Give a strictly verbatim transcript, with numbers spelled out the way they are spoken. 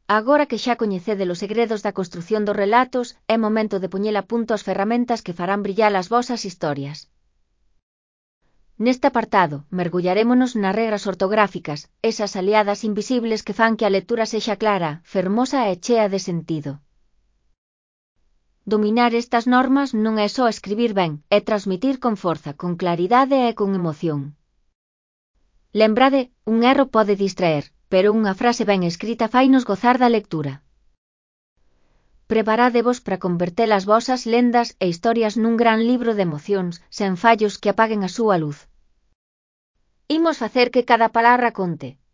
Agora que xa coñecedes os segredos da construción dos relatos, é momento de poñer a punto as ferramentas que farán brillar as vosas historias. Neste apartado, mergullarémonos nas regras ortográficas, esas aliadas invisibles que fan que a lectura sexa clara, fermosa e chea de sentido. Dominar estas normas non é só escribir ben, é transmitir con forza, con claridade e con emoción. Lembrade, un erro pode distraer, pero unha frase ben escrita fainos gozar da lectura. Preparádevos para converter as vosas lendas e historias nun gran libro de emocións, sen fallos que apaguen a súa luz. Imos facer que cada palabra conte,